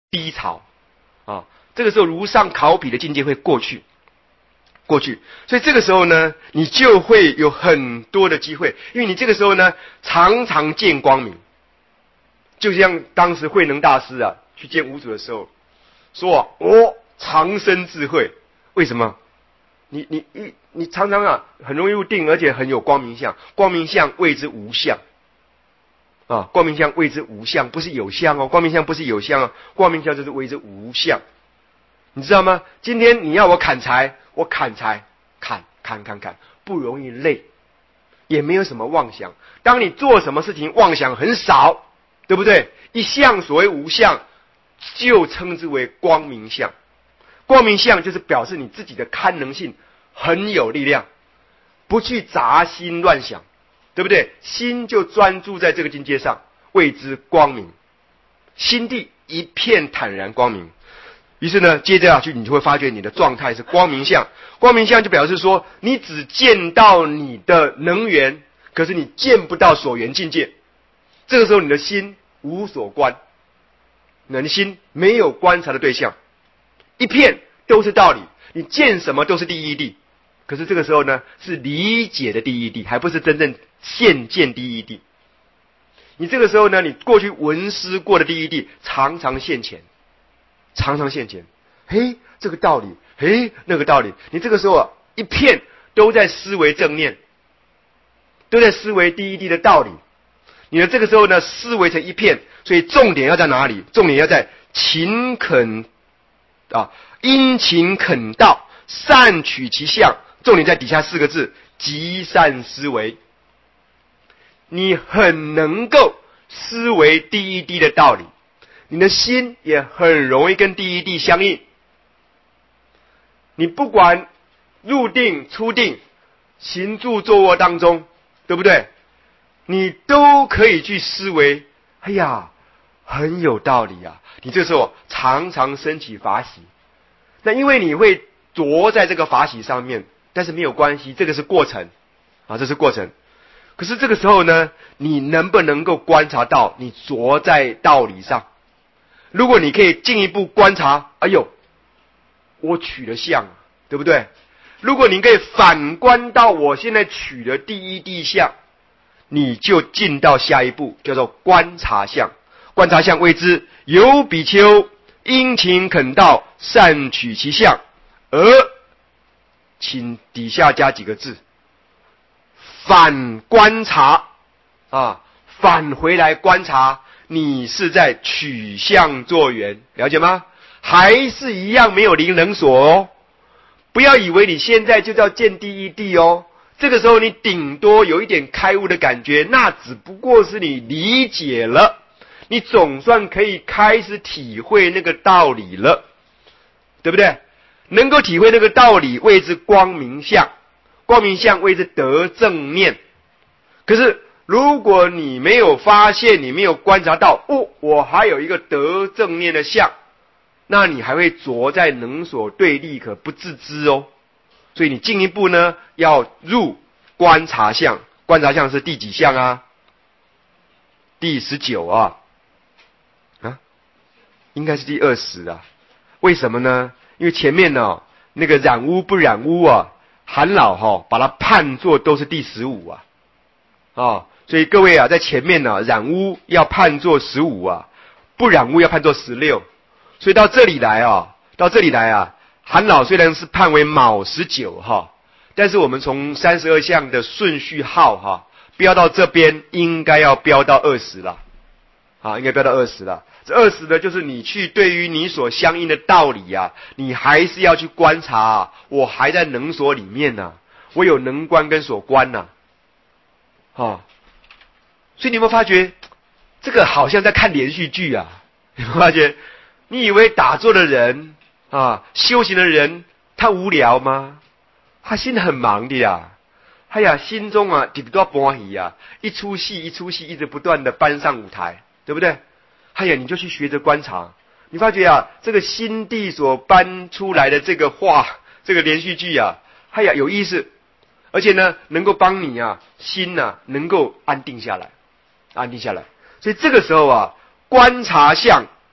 低潮啊。这个时候如上考妣的境界会过去，所以这个时候呢，你就会有很多的机会，因为你这个时候呢，常常见光明。就像当时慧能大师啊，去见五祖的时候，说我长生智慧，为什么？你常常啊，很容易入定，而且很有光明相，光明相谓之无相。啊，光明相谓之无相，不是有相哦，光明相不是有相哦，光明相就是谓之无相。你知道吗？今天你要我砍柴，我砍柴，砍，不容易累，也没有什么妄想。当你做什么事情妄想很少，对不对？一相所谓无相，就称之为光明相。光明相就是表示你自己的堪能性很有力量，不去杂心乱想，对不对？心就专注在这个境界上，谓之光明。心地一片坦然光明。于是呢，接着下去你就会发觉你的状态是光明相。光明相就表示说，你只见到你的能源，可是你见不到所缘境界。这个时候你的心无所观，你的心没有观察的对象，一片都是道理，你见什么都是第一谛。可是这个时候呢，是理解的第一谛，还不是真正现见第一谛。你这个时候呢，你过去闻思过的第一谛常常现前，嘿，这个道理，嘿，那个道理。你这个时候啊，一片都在思维正念，都在思维第一谛的道理。你的这个时候呢，思维成一片，所以重点要在哪里？重点要在勤恳啊，殷勤恳道，善取其相。重点在底下四个字：极善思维。你很能够思维第一谛的道理，你的心也很容易跟第一谛相应。你不管入定出定，行住坐卧当中，对不对？你都可以去思维，哎呀，很有道理啊！你这时候常常升起法喜，那因为你会着在这个法喜上面，但是没有关系，这个是过程啊，这是过程。可是这个时候呢，你能不能够观察到你着在道理上？如果你可以进一步观察，哎呦，我取了相，对不对？如果你可以反观到我现在取的第一谛相，你就进到下一步，叫做观察相。观察相谓之有比丘殷勤恳道，善取其相。而请底下加几个字，反观察啊，返回来观察，你是在取相作缘，了解吗？还是一样没有零能所哦。不要以为你现在就叫见第一谛哦，这个时候你顶多有一点开悟的感觉，那只不过是你理解了，你总算可以开始体会那个道理了，对不对？能够体会那个道理谓之光明相，光明相谓之得正念。可是如果你没有发现，你没有观察到，我还有一个得正念的相，那你还会着在能所对立，可不自知哦。所以你进一步呢，要入观察相。观察相是第几项啊？第19啊，应该是第20啊。为什么呢？因为前面呢，那个染污不染污啊，韩老把它判作都是第15啊。所以各位啊，在前面呢，染污要判作15啊，不染污要判作16。所以到这里来啊，韩老虽然是判为卯19但是我们从32项的顺序号标到这边，应该要标到20了应该标到20了。这20呢，就是你去对于你所相应的道理你还是要去观察我还在能所里面我有能观跟所观所以你有没有发觉，这个好像在看连续剧有没有发觉？你以为打坐的人修行的人他无聊吗？他心很忙的心中几多欢喜一出戏一出戏一直不断的搬上舞台，对不对？你就去学着观察，你发觉这个心地所搬出来的这个话，这个连续剧有意思，而且呢能够帮你心能够安定下来。所以这个时候观察相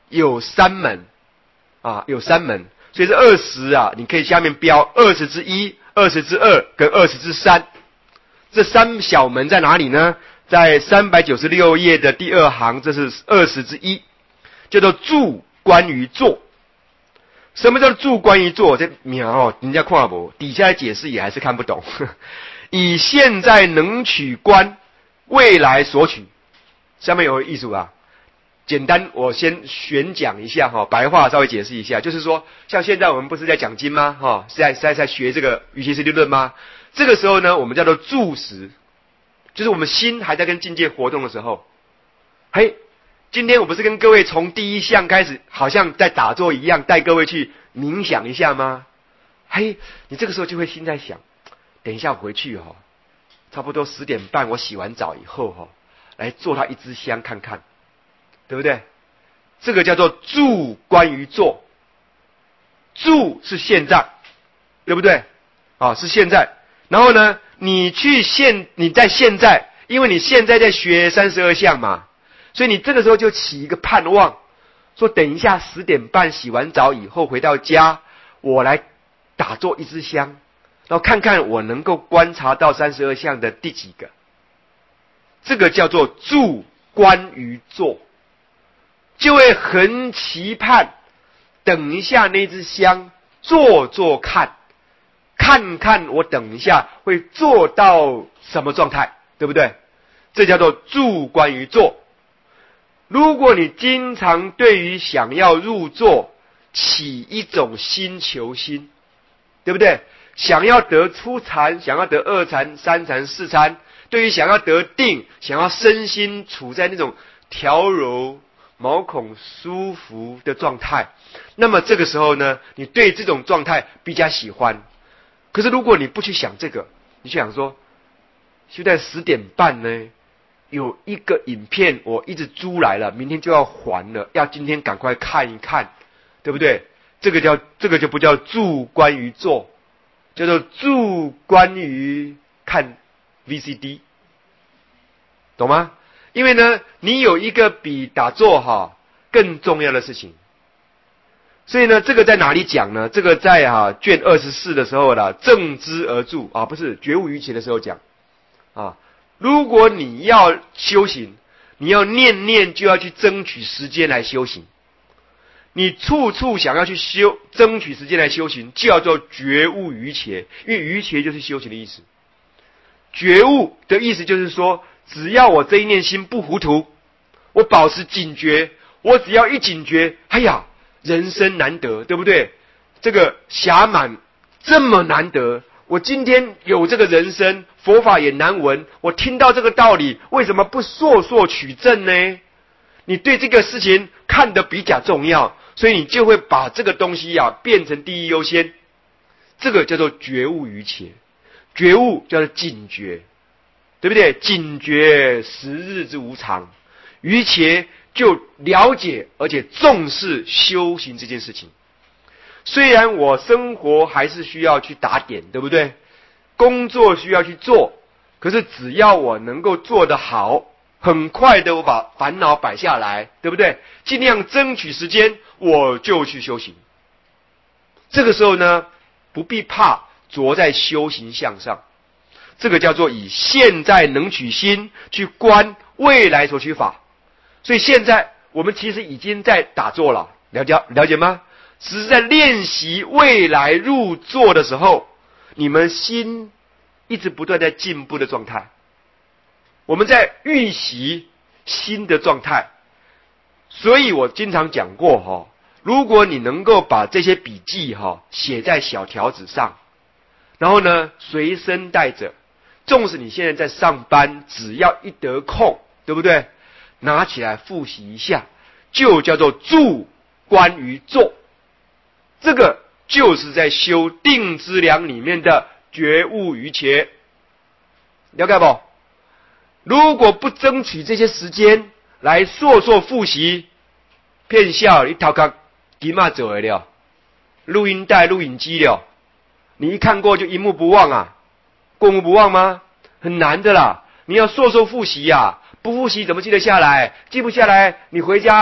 有3门啊，有3门，所以这20啊，你可以下面标20之1、20之2跟20之3。这3小门在哪里呢？在396页的第2行，这是20之1，叫做注关于坐。什么叫注关于坐？这描哦，人家看不底下的解释也还是看不懂。以现在能取观，未来所取。下面有个艺术啊，简单我先宣讲一下哈，白话稍微解释一下，就是说，像现在我们不是在讲经吗？哈，是在学这个瑜伽师地论吗？这个时候呢，我们叫做注时，就是我们心还在跟境界活动的时候。嘿，今天我不是跟各位从第一项开始，好像在打坐一样，带各位去冥想一下吗？嘿，你这个时候就会心在想，等一下我回去哈，差不多10点半我洗完澡以后哈，来做他一支香看看，对不对？这个叫做注关于坐，注是现在，对不对？啊，是现在。然后呢，你在现在，因为你现在在学32项嘛，所以你这个时候就起一个盼望，说等一下10点半洗完澡以后回到家，我来打坐一支香，然后看看我能够观察到32项的第几个。这个叫做注关于坐，就会很期盼等一下那支香做做看，看看我等一下会做到什么状态，对不对？这叫做注关于坐。如果你经常对于想要入座起一种心求心，对不对？想要得初禅，想要得2禅、3禅、4禅，对于想要得定，想要身心处在那种调柔、毛孔舒服的状态，那么这个时候呢，你对这种状态比较喜欢。可是如果你不去想这个，你去想说，就在10点半呢，有一个影片我一直租来了，明天就要还了，要今天赶快看一看，对不对？这个就不叫注关于坐，叫做注关于看 VCD， 懂吗？因为呢，你有一个比打坐更重要的事情。所以呢，这个在哪里讲呢？这个在卷24的时候啦，正知而住啊，不是觉悟于前的时候讲啊。如果你要修行，你要念念就要去争取时间来修行。你处处想要去争取时间来修行，就叫做觉悟于前，因为于前就是修行的意思。觉悟的意思就是说，只要我这一念心不糊涂，我保持警觉，我只要一警觉，哎呀，人生难得，对不对？这个暇满这么难得，我今天有这个人生，佛法也难闻，我听到这个道理，为什么不速取证呢？你对这个事情看得比较重要，所以你就会把这个东西变成第一优先。这个叫做觉悟于前，觉悟叫做警觉，对不对？警觉时日之无常，于前就了解而且重视修行这件事情。虽然我生活还是需要去打点，对不对？工作需要去做，可是只要我能够做得好，很快的我把烦恼摆下来，对不对？尽量争取时间，我就去修行。这个时候呢，不必怕着在修行项上，这个叫做以现在能取心去观未来所取法。所以现在我们其实已经在打坐了，了解吗？只是在练习未来入座的时候，你们心一直不断在进步的状态。我们在预习新的状态。所以我经常讲过如果你能够把这些笔记写在小条子上，然后呢随身带着，纵使你现在在上班，只要一得空，对不对？拿起来复习一下，就叫做注关于坐。这个就是在修定资粮里面的觉悟于前，了解不？如果不争取这些时间来速复习，骗笑你头壳起码走得了，录音带、录影机了，你一看过就一目不忘啊，过目不忘吗？很难的啦，你要速复习不复习怎么记得下来？记不下来，你回家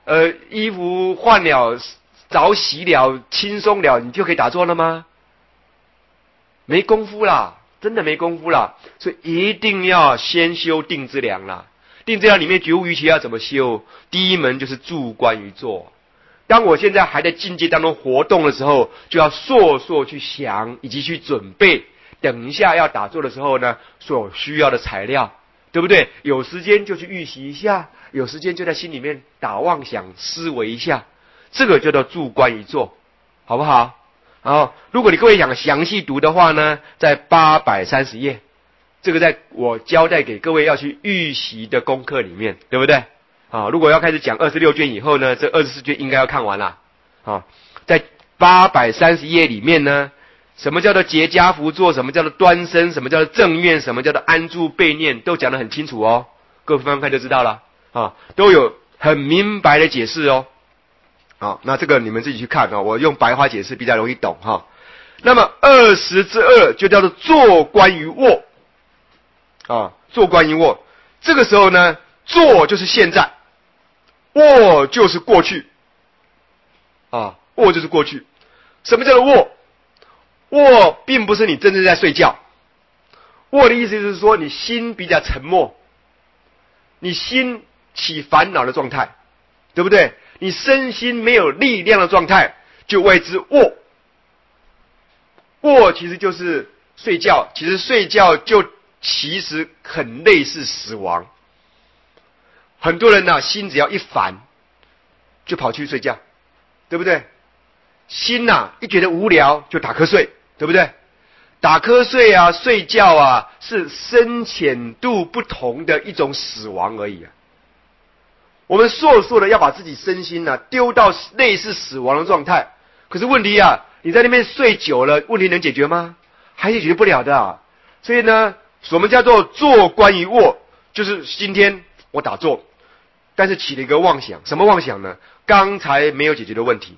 衣服换了，澡洗了，轻松了，你就可以打坐了吗？没功夫啦，真的没功夫啦，所以一定要先修定之良啦。定之良里面觉悟于其要怎么修？第一门就是住观于坐。当我现在还在境界当中活动的时候，就要烁烁去想，以及去准备，等一下要打坐的时候呢，所需要的材料，对不对？有时间就去预习一下，有时间就在心里面打妄想思维一下，这个叫做住观于坐，好不好？好，如果你各位想详细读的话呢，在830页，这个在我交代给各位要去预习的功课里面，对不对？啊，如果要开始讲26卷以后呢，这24卷应该要看完了。啊，在830页里面呢，什么叫做结跏趺坐，什么叫做端身，什么叫做正愿，什么叫做安住备念，都讲得很清楚哦。各位翻翻看就知道了。啊，都有很明白的解释哦。好，那这个你们自己去看啊，我用白话解释比较容易懂哈。那么20之2就叫做坐观于卧。啊，坐观于卧，这个时候呢，坐就是现在，卧就是过去。啊，卧就是过去。什么叫做卧？卧并不是你真正在睡觉。卧的意思就是说，你心比较沉默，你心起烦恼的状态，对不对？你身心没有力量的状态，就谓之卧。卧其实就是睡觉，其实睡觉其实很类似死亡。很多人呢，心只要一烦，就跑去睡觉，对不对？心呐，一觉得无聊就打瞌睡，对不对？打瞌睡啊，睡觉啊，是深浅度不同的一种死亡而已啊。我们说的要把自己身心啊丢到类似死亡的状态，可是问题啊，你在那边睡久了，问题能解决吗？还解决不了的啊。所以呢，我们叫做坐观于卧，就是今天我打坐，但是起了一个妄想，什么妄想呢？刚才没有解决的问题。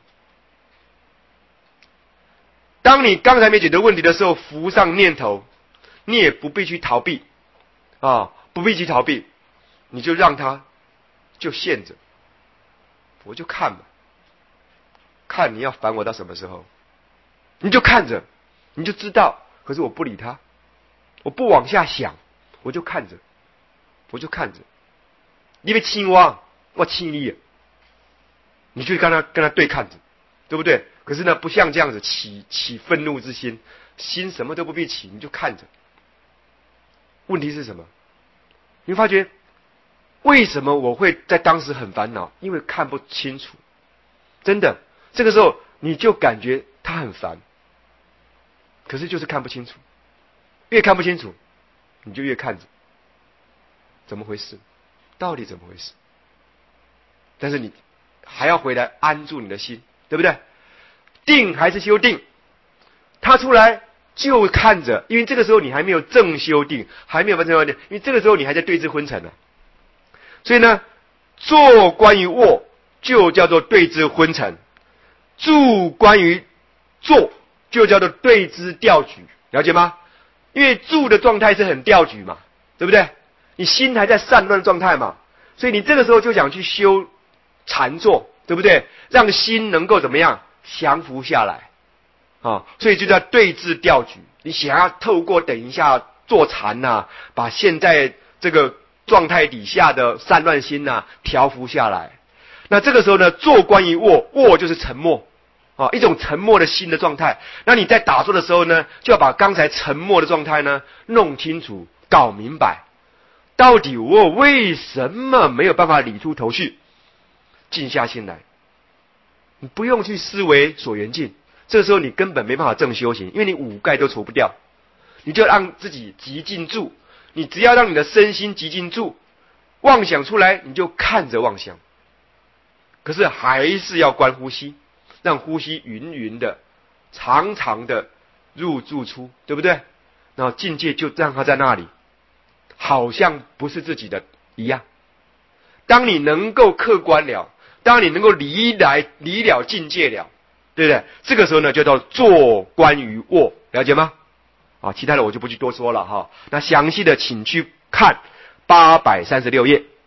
当你刚才没解决问题的时候，浮上念头，你也不必去逃避啊，不必去逃避，你就让它就现着，我就看吧，看你要烦我到什么时候，你就看着，你就知道。可是我不理他，我不往下想，我就看着，我就看着。因为青蛙，我亲你，你就跟他对看着，对不对？可是呢，不像这样子起愤怒之心，心什么都不必起，你就看着。问题是什么？你会发觉为什么我会在当时很烦恼？因为看不清楚，真的，这个时候你就感觉他很烦，可是就是看不清楚，越看不清楚，你就越看着，怎么回事？到底怎么回事？但是你还要回来安住你的心，对不对？定还是修定，他出来就看着，因为这个时候你还没有正修定，还没有完成修定，因为这个时候你还在对治昏沉呢。所以呢，坐观于卧就叫做对治昏沉，住观于坐就叫做对治调举，了解吗？因为住的状态是很调举嘛，对不对？你心还在散乱的状态嘛，所以你这个时候就想去修禅坐，对不对？让心能够怎么样降服下来啊？所以就叫对治调举。你想要透过等一下坐禅呐，把现在这个状态底下的散乱心呐调服下来。那这个时候呢，坐观于卧，卧就是沉默啊，一种沉默的心的状态。那你在打坐的时候呢，就要把刚才沉默的状态呢弄清楚、搞明白，到底我为什么没有办法理出头绪？静下心来，你不用去思维所缘境，这个时候你根本没办法正修行，因为你五盖都除不掉。你就让自己极静住，你只要让你的身心极静住，妄想出来你就看着妄想，可是还是要观呼吸，让呼吸匀匀的、长长的入住出，对不对？然后境界就让它在那里，好像不是自己的一样。当你能够客观了，当你能够离了境界了，对不对？这个时候呢，就叫坐观于卧，了解吗？啊，其他的我就不去多说了哈。那详细的请去看836页。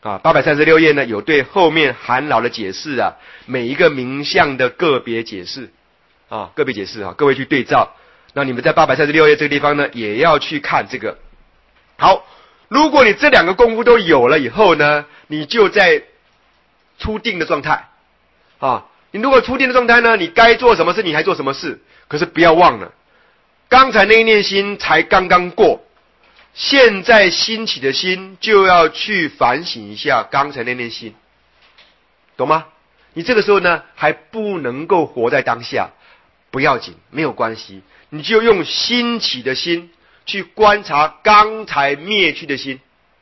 836页呢有对后面寒老的解释啊，每一个名相的个别解释个别解释各位去对照。那你们在836页这个地方呢，也要去看这个。好，如果你这两个功夫都有了以后呢，你就在初定的状态你如果初定的状态呢，你该做什么事你还做什么事，可是不要忘了，刚才那一念心才刚刚过，现在兴起的心就要去反省一下刚才那念心，懂吗？你这个时候呢还不能够活在当下，不要紧，没有关系，你就用兴起的心去观察刚才灭去的心，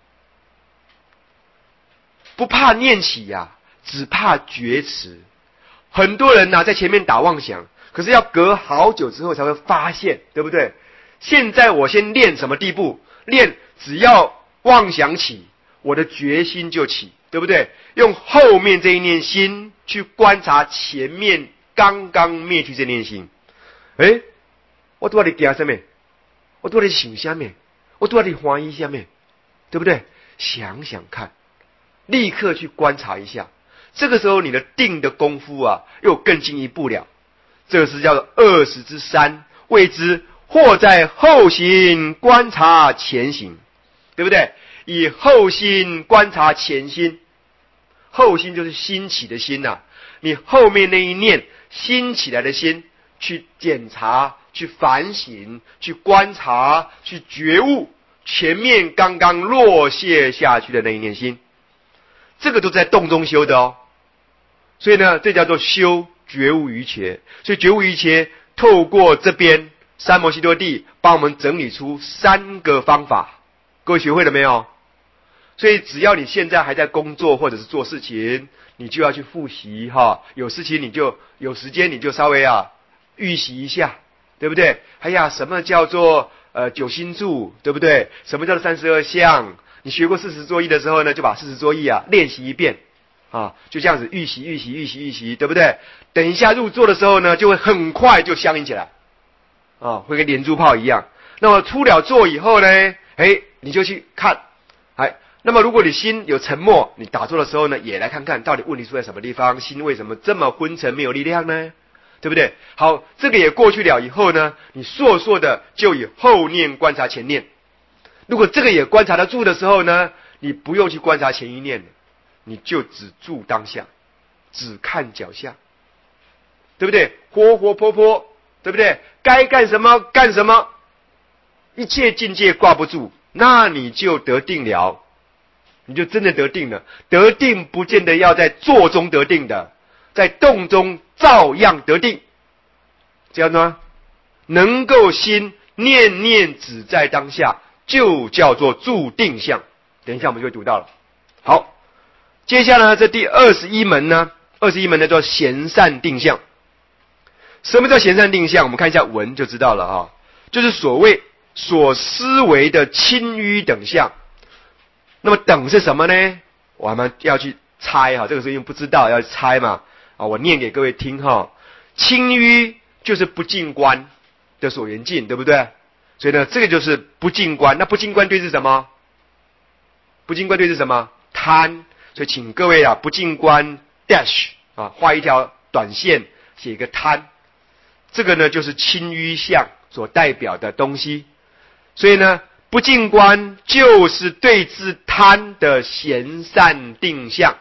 不怕念起只怕觉迟。很多人在前面打妄想，可是要隔好久之后才会发现，对不对？现在我先练什么地步？练只要妄想起，我的决心就起，对不对？用后面这一念心去观察前面刚刚灭去这念心。我都在惊什么？我都在想什么？我都在欢喜什么？对不对？想想看，立刻去观察一下。这个时候你的定的功夫又更进一步了。这个是叫做20之3，谓之或在后心观察前行，对不对？以后心观察前心，后心就是兴起的心你后面那一念兴起来的心，去检查、去反省、去观察、去觉悟前面刚刚落卸下去的那一念心，这个都在动中修的所以呢，这叫做修觉悟瑜伽。所以觉悟瑜伽透过这边三摩悉多地帮我们整理出3个方法，各位学会了没有？所以只要你现在还在工作或者是做事情，你就要去复习有事情你就有时间你就稍微预习一下，对不对？什么叫做九心住，对不对？什么叫做32相？你学过40作意的时候呢，就把40作意练习一遍就这样子预习，对不对？等一下入座的时候呢，就会很快就相应起来会跟连珠炮一样。那么出了座以后呢，你就去看那么如果你心有沉默，你打坐的时候呢，也来看看到底问题出在什么地方，心为什么这么昏沉没有力量呢？对不对？好，这个也过去了以后呢，你烁烁的就以后念观察前念。如果这个也观察得住的时候呢，你不用去观察前一念了，你就只住当下，只看脚下，对不对？活活泼泼，对不对？该干什么干什么，一切境界挂不住，那你就得定了，你就真的得定了。得定不见得要在坐中得定的，在动中照样得定，这样吗？能够心念念只在当下，就叫做住定相。等一下我们就会读到了。好，接下来呢，这第21门呢，21门呢叫闲善定相。什么叫闲善定相？我们看一下文就知道了就是所谓所思维的清淤等相。那么等是什么呢？我们要去猜这个时候因为不知道要猜嘛我念给各位听清淤就是不净观的所缘境，对不对？所以呢，这个就是不净观。那不净观对是什么？不净观对是什么？贪。所以请各位不净观 dash 画一条短线，写一个贪。这个呢就是清淤相所代表的东西。所以呢，不净观就是对治贪的闲善定相。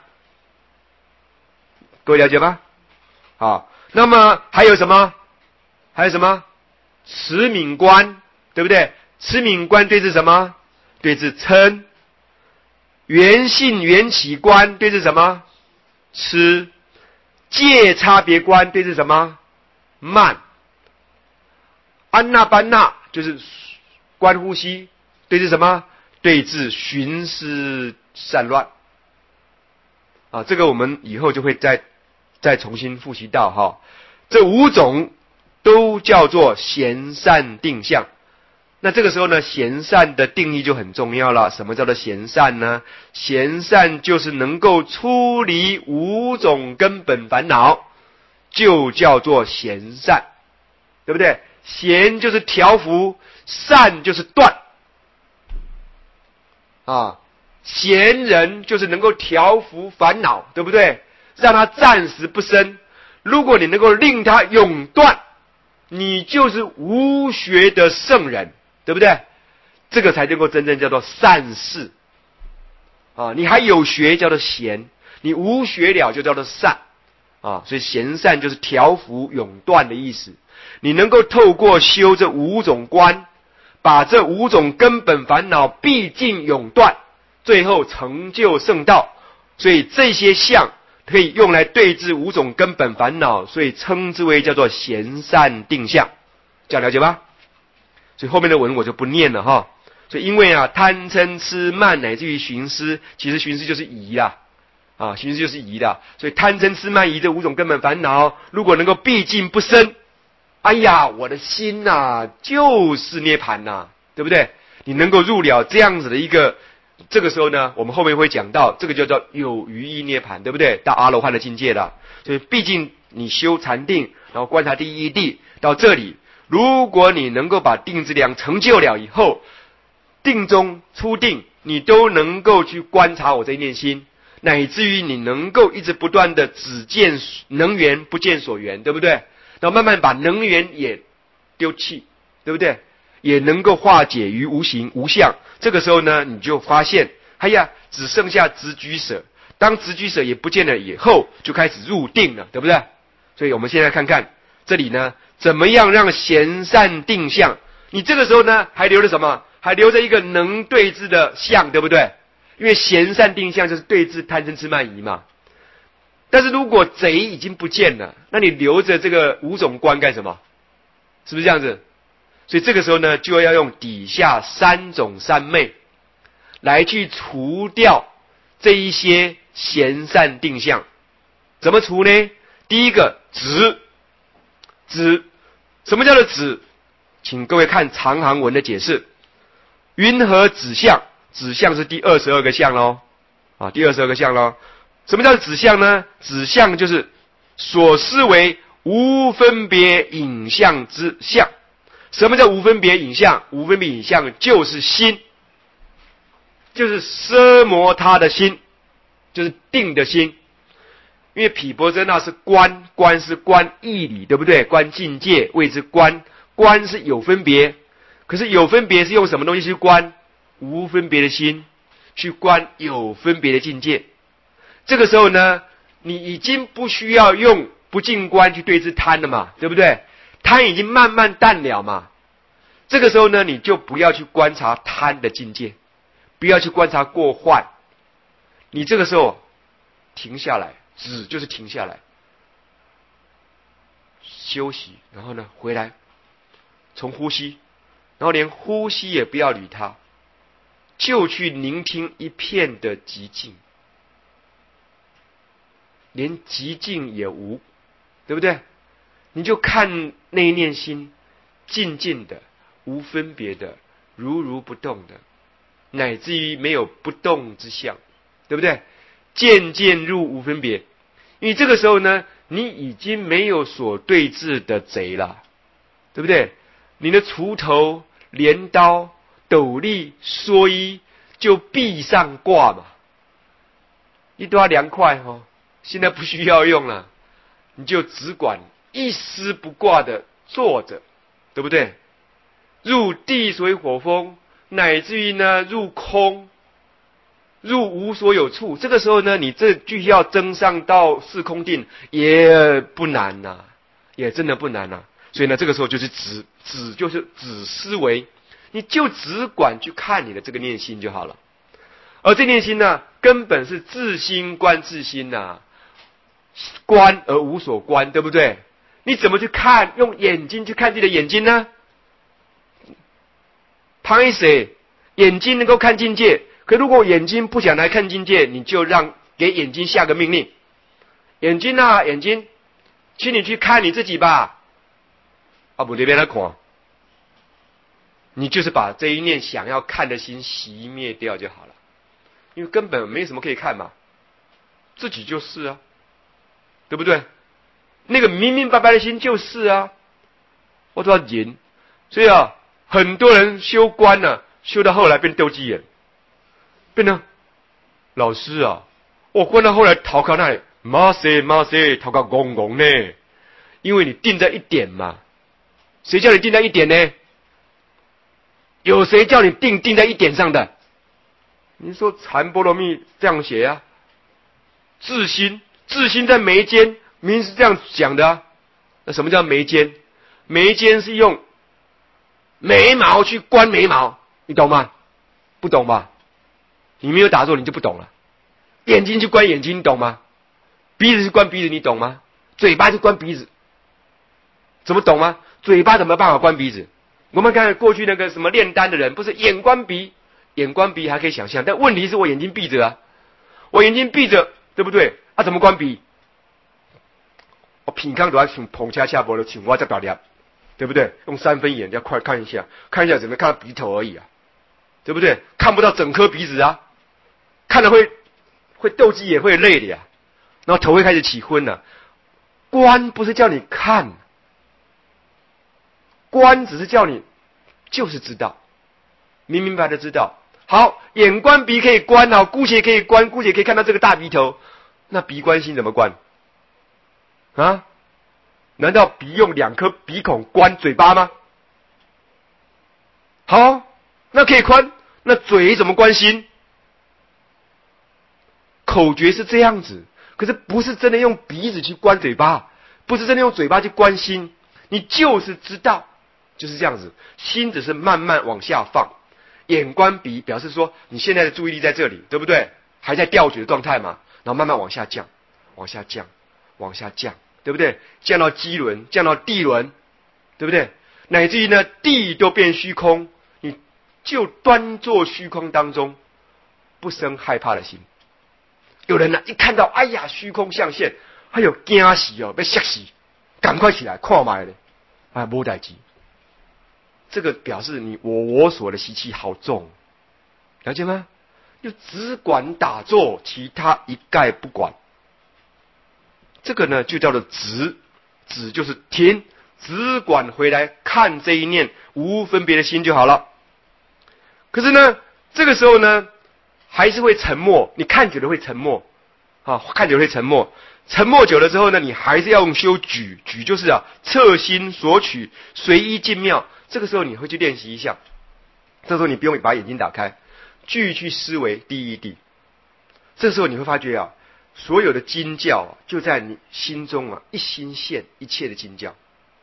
各位了解吗？好，那么还有什么？还有什么？持敏观，对不对？持敏观对治什么？对治嗔。缘性缘起观对治什么？痴。界差别观对治什么？慢。安那班那就是观呼吸，对治什么？对治寻思散乱这个我们以后就会再重新复习到这5种都叫做闲善定相。那这个时候呢，闲善的定义就很重要了。什么叫做闲善呢？闲善就是能够出离5种根本烦恼，就叫做闲善，对不对？闲就是调伏，善就是断闲人就是能够调伏烦恼，对不对？让它暂时不生。如果你能够令它永断，你就是无学的圣人，对不对？这个才能够真正叫做善事啊！你还有学叫做贤，你无学了就叫做善啊！所以贤善就是调伏永断的意思。你能够透过修这5种观，把这5种根本烦恼毕竟永断，最后成就圣道。所以这些相可以用来对治5种根本烦恼，所以称之为叫做贤善定相。这样了解吧？所以后面的文我就不念了哈。所以因为贪嗔痴慢乃至于寻思，其实寻思就是疑啦，寻思就是疑的。所以贪嗔痴慢疑这5种根本烦恼，如果能够毕竟不生，哎呀，我的心就是涅槃对不对？你能够入了这样子的一个，这个时候呢，我们后面会讲到，这个就叫有余意涅槃，对不对？到阿罗汉的境界了。所以毕竟你修禅定，然后观察第一地到这里，如果你能够把定质量成就了以后，定中出定，你都能够去观察我这一念心，乃至于你能够一直不断的只见能缘，不见所缘，对不对？然后慢慢把能缘也丢弃，对不对？也能够化解于无形无相。这个时候呢，你就发现，哎呀，只剩下执居舍。当执居舍也不见了以后，就开始入定了，对不对？所以我们现在看看这里呢，怎么样让贤善定相？你这个时候呢，还留着什么？还留着一个能对治的相，对不对？因为贤善定相就是对治贪嗔痴慢疑嘛。但是如果贼已经不见了，那你留着这个5种观干什么？是不是这样子？所以这个时候呢，就要用底下3种三昧来去除掉这一些贤善定相。怎么除呢？第一个止，什么叫做止？请各位看长行文的解释。云何止相？止相是第22个相咯，第22个相咯。什么叫止相呢？止相就是所思为无分别影像之相。什么叫无分别影像？无分别影像就是心，就是奢摩他的心，就是定的心。因为毗婆舍那是观，观是观义理，对不对？观境界谓之观，观是有分别。可是有分别是用什么东西去观？无分别的心去观有分别的境界。这个时候呢，你已经不需要用不净观去对治贪了嘛，对不对？贪已经慢慢淡了嘛。这个时候呢，你就不要去观察贪的境界，不要去观察过患。你这个时候停下来，止就是停下来，休息，然后呢回来，从呼吸，然后连呼吸也不要理它，就去聆听一片的寂静，连寂静也无，对不对？你就看那一念心，静静的，无分别的，如如不动的，乃至于没有不动之相，对不对？渐渐入无分别。因为这个时候呢，你已经没有所对治的贼了，对不对？你的锄头、镰刀、斗笠、蓑衣就壁上挂嘛，一多凉快现在不需要用了，你就只管一丝不挂的坐着，对不对？入地水火风，乃至于呢入空，入无所有处。这个时候呢，你这具要增上到四空定也不难也真的不难所以呢，这个时候就是止就是止思维，你就只管去看你的这个念心就好了。而这念心呢，根本是自心观自心观而无所观，对不对？你怎么去看？用眼睛去看自己的眼睛呢？旁谁眼睛能够看境界，可如果眼睛不想来看境界，你就给眼睛下个命令：眼睛眼睛，请你去看你自己吧。不那边来看，你就是把这一念想要看的心熄灭掉就好了，因为根本没什么可以看嘛，自己就是对不对？那个明明白白的心就是我都要忍。所以很多人修观修到后来变斗鸡眼，变得老师啊，我关到后来头壳那里，马塞头壳嗡嗡呢，因为你定在一点嘛。谁叫你定在一点呢？有谁叫你定在一点上的？你说禅波罗蜜这样写啊，自心在眉间，明明是这样讲的啊。那什么叫眉间？眉间是用眉毛去观眉毛，你懂吗？不懂吧？你没有打坐你就不懂了。眼睛去观眼睛，你懂吗？鼻子去观鼻子，你懂吗？嘴巴去观鼻子，怎么懂吗？嘴巴怎么办法观鼻子？我们看过去那个什么炼丹的人，不是眼观鼻还可以想象，但问题是我眼睛闭着啊，我眼睛闭着，对不对？啊，怎么观鼻？我平康都要请捧掐下脖的，请我再表量，对不对？用3分眼要快看一下，只能看到鼻头而已啊，对不对？看不到整颗鼻子啊，看了会斗鸡也会累的呀，然后头会开始起昏了。观不是叫你看，观只是叫你就是知道，明白的知道。好，眼观鼻可以观，好，姑且可以观，姑且可以看到这个大鼻头，那鼻观心怎么观啊？难道鼻用2颗鼻孔观嘴巴吗？好，那可以观，那嘴怎么观心？口诀是这样子，可是不是真的用鼻子去观嘴巴，不是真的用嘴巴去观心，你就是知道，就是这样子。心只是慢慢往下放，眼观鼻表示说你现在的注意力在这里，对不对？还在吊举的状态嘛，然后慢慢往下降，往下降，往下降，对不对？降到机轮，降到地轮，对不对？乃至于呢地都变虚空，你就端坐虚空当中，不生害怕的心。有人呢一看到哎呀虚空象现，哎呦惊死哦，被吓死，赶快起来看买了，啊没代志。这个表示你我所的习气好重，了解吗？就只管打坐，其他一概不管。这个呢就叫做止，止就是停，只管回来看这一念无分别的心就好了。可是呢这个时候呢还是会沉默，你看久了会沉默啊，看久了会沉默，沉默久了之后呢，你还是要用修举，举就是侧心所取，随意进妙。这个时候你会去练习一下，这时候你不用把眼睛打开，具去思维第一谛。这时候你会发觉所有的经教就在你心中一心现一切的经教。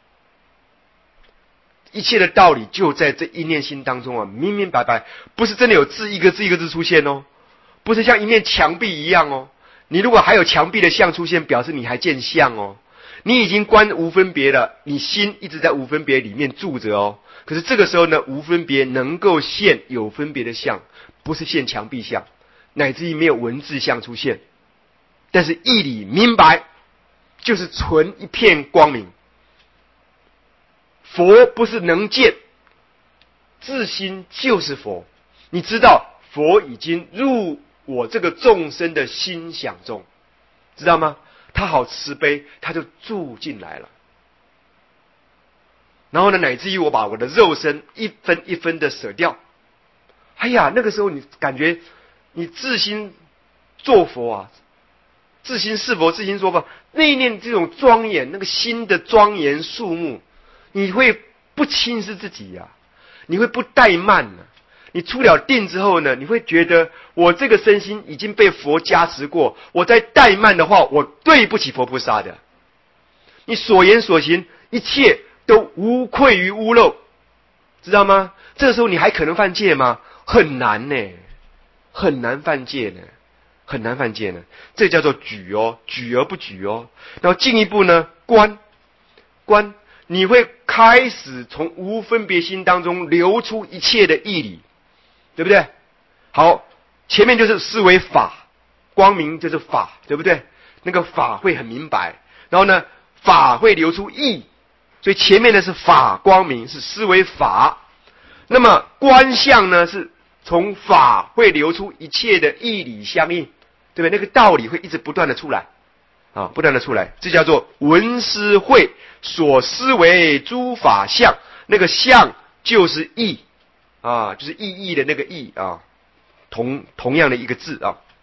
一切的道理就在这一念心当中明明白白，不是真的有字一个字一个字出现哦，不是像一面墙壁一样哦。你如果还有墙壁的相出现，表示你还见相哦。你已经观无分别了，你心一直在无分别里面住着哦。可是这个时候呢，无分别能够现有分别的相，不是现墙壁相，乃至于没有文字相出现，但是义理明白，就是纯一片光明。佛不是能见，自心就是佛。你知道佛已经入我这个众生的心想中，知道吗？他好慈悲，他就住进来了。然后呢，乃至于我把我的肉身一分一分的舍掉。哎呀，那个时候你感觉你自心做佛自心是佛，自心说佛，那一念这种庄严，那个心的庄严肃穆，你会不轻视自己你会不怠慢你出了定之后呢，你会觉得我这个身心已经被佛加持过，我再怠慢的话，我对不起佛菩萨的。你所言所行一切都无愧于污漏，知道吗？这时候你还可能犯戒吗？很难呢，很难犯戒呢，很难犯戒呢。这叫做举举而不举然后进一步呢，观，你会开始从无分别心当中流出一切的义理，对不对？好，前面就是思维法，光明就是法，对不对？那个法会很明白，然后呢，法会流出义，所以前面呢是法光明，是思维法。那么观相呢，是从法会流出一切的义理相应，对不对？那个道理会一直不断的出来不断的出来，这叫做闻思会所思为诸法相，那个相就是义就是意义的那个义同样的一个字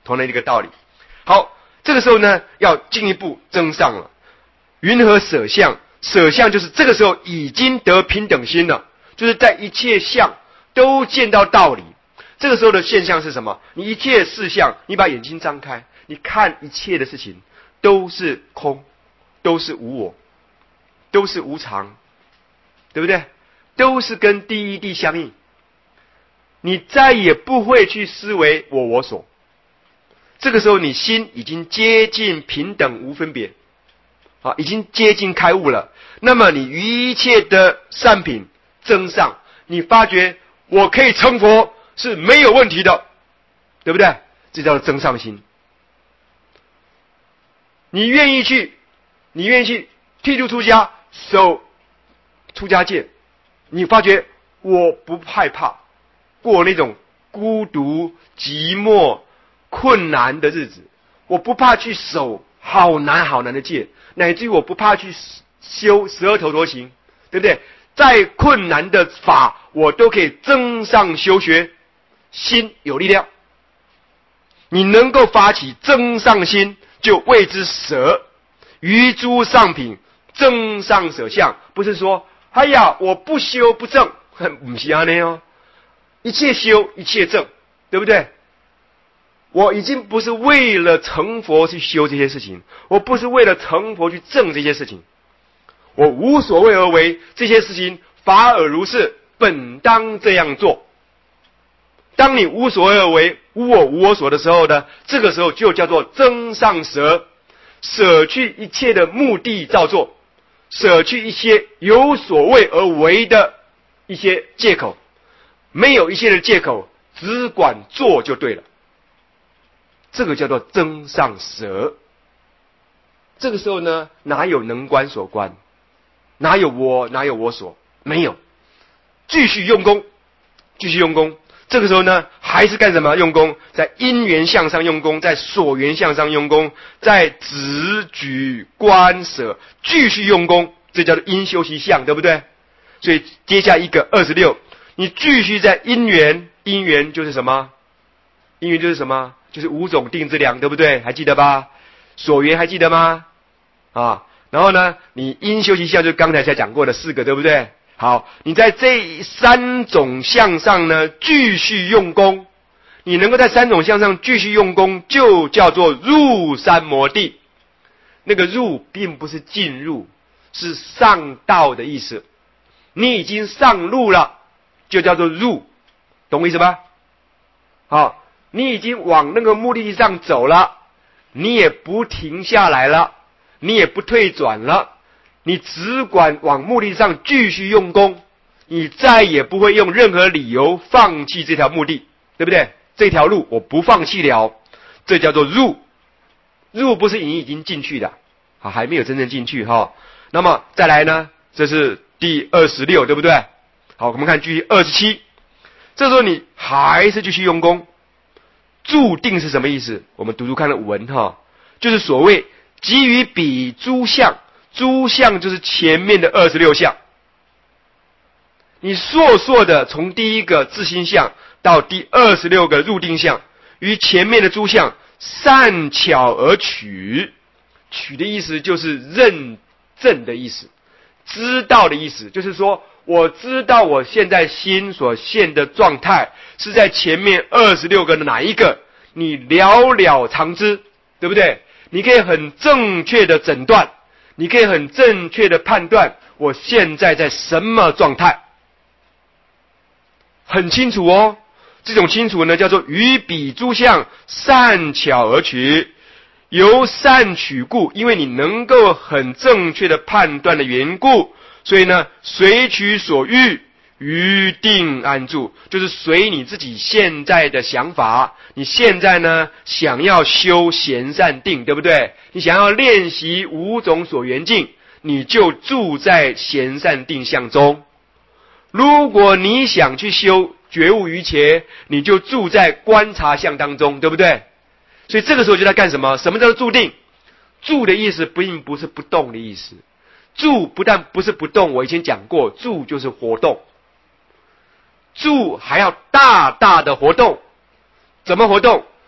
同样的一个道理。好，这个时候呢，要进一步增上了。云何舍相？舍相就是这个时候已经得平等心了，就是在一切相都见到道理。这个时候的现象是什么？你一切事相，你把眼睛张开，你看一切的事情都是空，都是无我，都是无常，对不对？都是跟第一谛相应。你再也不会去思维我所。这个时候你心已经接近平等无分别，已经接近开悟了。那么你一切的善品增上，你发觉我可以成佛是没有问题的，对不对？这叫做增上心。你愿意去剃度出家，守出家戒，你发觉我不害怕过那种孤独、寂寞、困难的日子，我不怕去守好难好难的戒，乃至于我不怕去修12头陀行，对不对？再困难的法，我都可以增上修学，心有力量。你能够发起增上心，就谓之舍。于诸上品增上舍相，不是说哎呀我不修不正，不是这样哦。一切修一切正，对不对？我已经不是为了成佛去修这些事情，我不是为了成佛去正这些事情，我无所谓而为这些事情，法尔如是，本当这样做。当你无所谓而为，无我无我所的时候呢，这个时候就叫做增上舍，舍去一切的目的造作，舍去一些有所谓而为的一些借口，没有一些的借口，只管做就对了。这个叫做增上舍。这个时候呢，哪有能观所观，哪有我所，没有。继续用功，继续用功。这个时候呢，还是干什么用功？在因缘相上用功，在所缘相上用功，在执举观舍继续用功，这叫做因修习相，对不对？所以接下一个26，你继续在因缘，因缘就是什么？因缘就是什么？就是5种定之良，对不对？还记得吧？所缘还记得吗？然后呢，你因修习相就刚才才讲过的4个，对不对？好，你在这3种相上呢继续用功，你能够在3种相上继续用功，就叫做入三摩地。那个入并不是进入，是上道的意思。你已经上路了，就叫做入，懂我意思吧？好，你已经往那个目的地上走了，你也不停下来了，你也不退转了，你只管往目的上继续用功，你再也不会用任何理由放弃这条目的，对不对？这条路我不放弃了，这叫做入。入不是你已经进去的，还没有真正进去哈。那么再来呢，这是第26，对不对？好，我们看继续27，这时候你还是继续用功。注定是什么意思？我们读读看的文哈，就是所谓基于彼诸相，诸相就是前面的26相。你硕硕的从第一个自心相到第26个入定相，于前面的诸相善巧而取，取的意思就是认证的意思，知道的意思，就是说我知道我现在心所现的状态是在前面26个的哪一个，你了了常知，对不对？你可以很正确的诊断，你可以很正确的判断我现在在什么状态，很清楚哦。这种清楚呢，叫做于彼诸相善巧而取，由善取故，因为你能够很正确的判断的缘故，所以呢，随取所欲，于定安住，就是随你自己现在的想法。你现在呢，想要修闲善定，对不对？你想要练习5种所缘境，你就住在闲善定相中。如果你想去修觉悟于前，你就住在观察相当中，对不对？所以这个时候就在干什么？什么叫做住定？住的意思并不是不动的意思，住不但不是不动，我以前讲过，住就是活动，住还要大大的活动。怎么活动？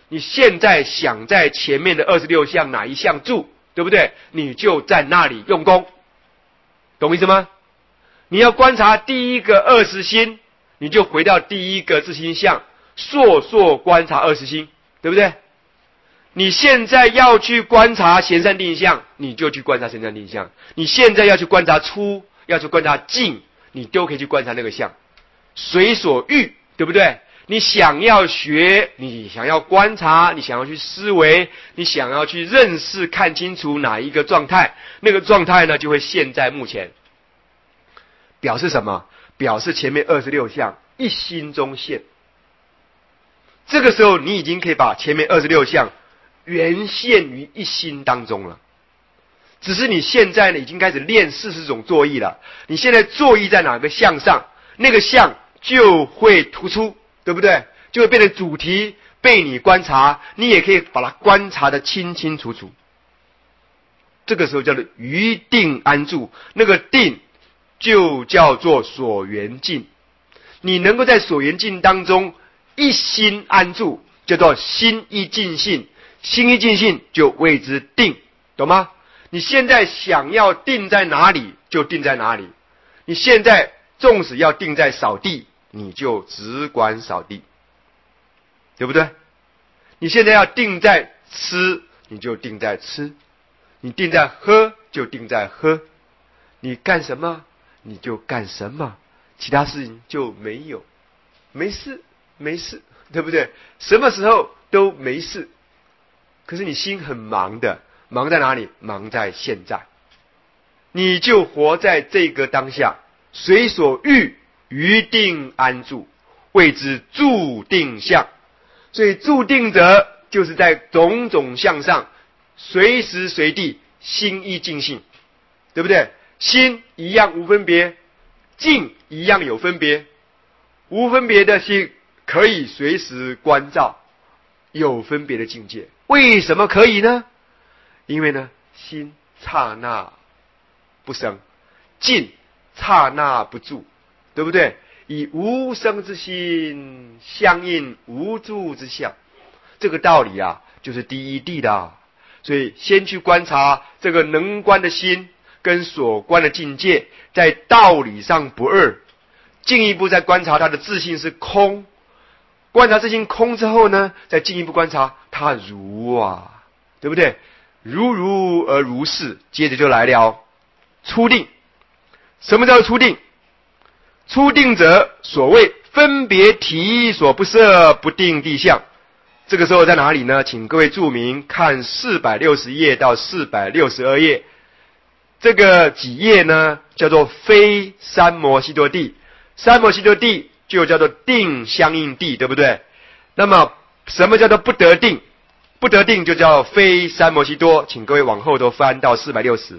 你现在想在前面的26项哪一项住，对不对？你就在那里用功，懂我意思吗？你要观察第一个20心，你就回到第一个自心相，烁烁观察20心，对不对？你现在要去观察闲散定相，你就去观察闲散定相；你现在要去观察出，要去观察静，你都可以去观察那个相，随所欲，对不对？你想要学，你想要观察，你想要去思维，你想要去认识，看清楚哪一个状态，那个状态呢，就会现在目前。表示什么？表示前面26项一心中现。这个时候，你已经可以把前面26项原现于一心当中了。只是你现在呢，已经开始练40种作意了。你现在作意在哪个项上，那个项就会突出，对不对？就会变成主题，被你观察，你也可以把它观察得清清楚楚。这个时候叫做于定安住，那个定就叫做所缘境。你能够在所缘境当中一心安住，叫做心一尽性，心一尽性就谓之定，懂吗？你现在想要定在哪里就定在哪里。你现在纵使要定在扫地，你就只管扫地，对不对？你现在要定在吃，你就定在吃；你定在喝，就定在喝；你干什么，你就干什么，其他事情就没有，没事，没事，对不对？什么时候都没事。可是你心很忙的，忙在哪里？忙在现在。你就活在这个当下，随所欲，于定安住，谓之住定相。所以住定者，就是在种种相上，随时随地心一尽性，对不对？心一样无分别，境一样有分别。无分别的心可以随时观照有分别的境界。为什么可以呢？因为呢，心刹那不生，境刹那不住，对不对？以无生之心相应无住之相，这个道理啊，就是第一谛的啊。所以先去观察这个能观的心跟所观的境界，在道理上不二。进一步再观察它的自性是空，观察自性空之后呢，再进一步观察它如啊，对不对？如而如是，接着就来了初定。什么叫初定？初定者，所谓分别体所不摄不定地相。这个时候在哪里呢？请各位注明看460页到462页，这个几页呢，叫做非三摩悉多地。三摩悉多地就叫做定相应地，对不对？那么什么叫做不得定？不得定就叫非三摩悉多，请各位往后都翻到460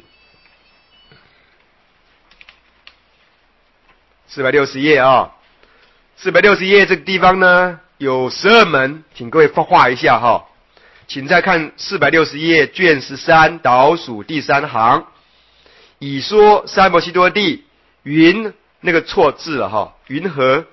页啊。460页这个地方呢，有12门，请各位画一下哈。请再看460页卷13倒数第3行，以说三摩悉多地云，那个错字了哈，云何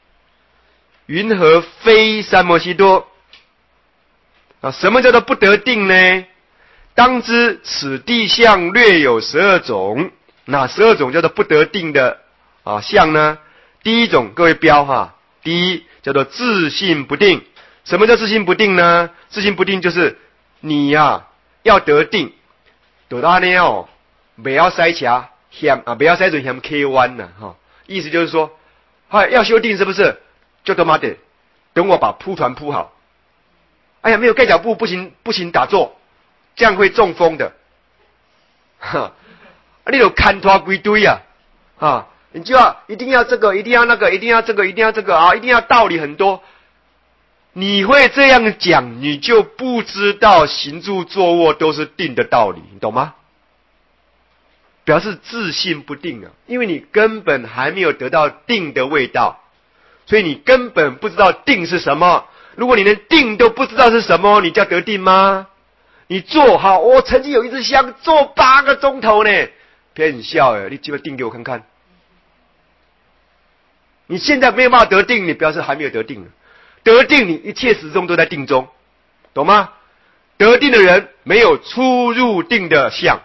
非三摩悉多啊？什么叫做不得定呢？当知此地相略有12种，哪12种叫做不得定的啊相呢？第一种，各位标哈，第一叫做自性不定。什么叫自性不定呢？自性不定就是你呀、要得定，得到呢哦，不要塞卡险啊，不要塞准险 K1 呢哈。意思就是说，要修定是不是？就他妈的，等我把铺船铺好。哎呀，没有盖脚布不行，不行打坐，这样会中风的。哈，你有看拖归堆啊，啊，你就要一定要这个，一定要那个，一定要这个，一定要这个啊，一定要道理很多。你会这样讲，你就不知道行住坐卧都是定的道理，你懂吗？表示自信不定啊，因为你根本还没有得到定的味道，所以你根本不知道定是什么。如果你连定都不知道是什么，你叫得定吗？你坐好，我曾经有一支香坐8个钟头呢，骗笑你记不定给我看看。你现在没有办法得定，你表示还没有得定。得定，你一切始终都在定中。 懂吗？得定的人没有出入定的相，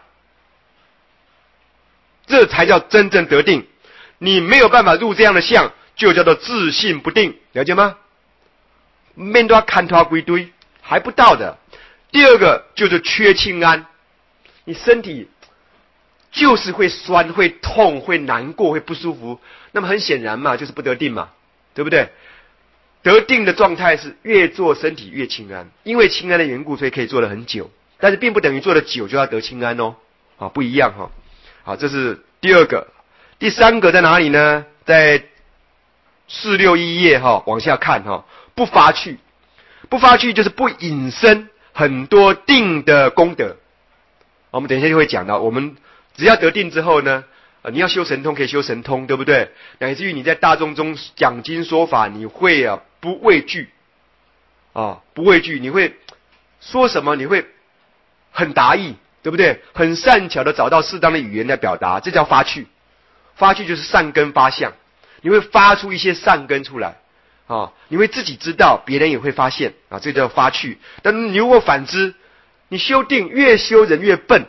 这才叫真正得定。你没有办法入这样的相，就叫做自信不定，了解吗？面对看他归堆还不到的。第二个就是缺清安，你身体就是会酸、会痛、会难过、会不舒服，那么很显然嘛，就是不得定嘛，对不对？得定的状态是越做身体越清安，因为清安的缘故，所以可以做得很久，但是并不等于做得久就要得清安哦，不一样哈。好，这是第二个。第三个在哪里呢？在461页往下看不发去，不发去就是不引申很多定的功德。我们等一下就会讲到，我们只要得定之后呢，你要修神通可以修神通，对不对？乃至于你在大众中讲经说法，你会不畏惧不畏惧，你会说什么？你会很达意，对不对？很善巧的找到适当的语言来表达，这叫发去。发去就是善根发相，你会发出一些善根出来你会自己知道，别人也会发现这叫发去。但你如果反之，你修定越修人越笨，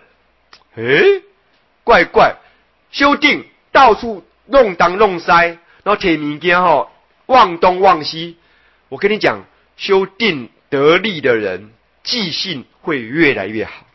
怪怪，修定到处弄东弄西，然后摕物件忘东忘西。我跟你讲，修定得力的人，记性会越来越好。